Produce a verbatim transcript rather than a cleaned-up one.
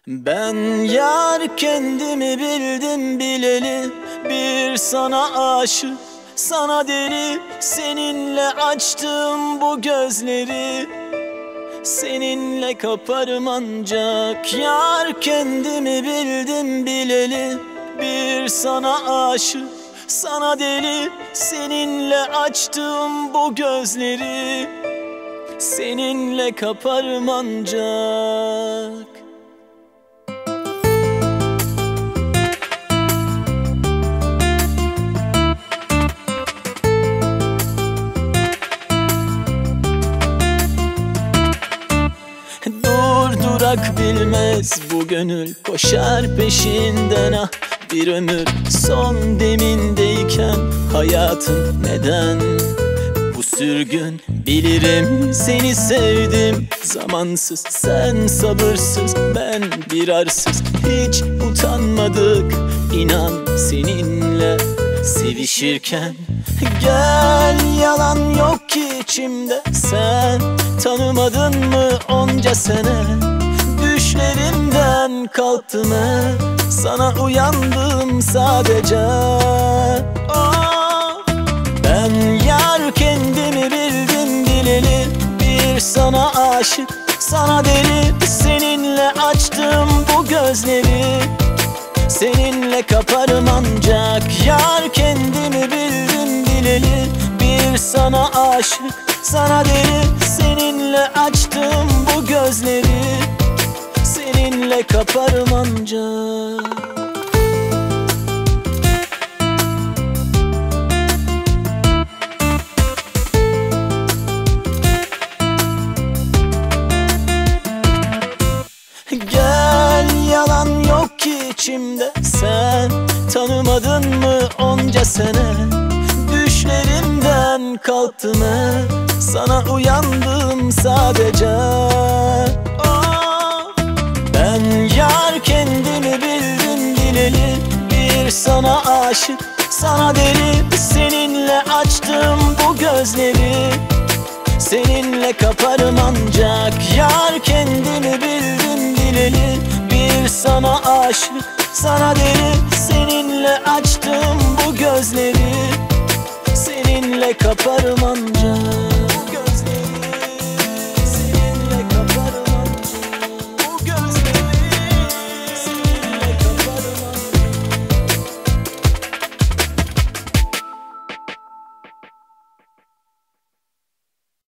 Ben yar kendimi bildim bileli, bir sana aşık, sana deli. Seninle açtım bu gözleri, seninle kaparım ancak. Yar kendimi bildim bileli, bir sana aşık, sana deli. Seninle açtım bu gözleri, seninle kaparım ancak. Durdurak bilmez bu gönül, koşar peşinden ah bir ömür. Son demindeyken hayatım neden bu sürgün? Bilirim seni sevdim zamansız, sen sabırsız, ben bir arsız. Hiç utanmadık inan seninle sevişirken. Gel, yalan yok ki içimde, sen tanımadın mı onca sene? Düşlerimden kalktım hep, sana uyandım sadece. Oh, ben yar kendimi bildim bileli, bir sana aşık, sana deli. Seninle açtım bu gözleri, seninle kaparım ancak. Yar kendimi bildim bileli, bir sana aşık, sana deli. Seninle açtım bu gözleri, seninle kaparım ancak. Gel, yalan yok ki içimde, sen tanımadın mı onca sene? Düşlerimden kalktım hep, sana uyandım sadece. Oh, ben yar kendimi bildim bileli, bir sana aşık, sana deli. Seninle açtım bu gözleri, seninle kaparım ancak. Yar kendimi bildim bileli, bir sana aşık, sana deli. Seninle açtım bu gözleri, seninle kaparım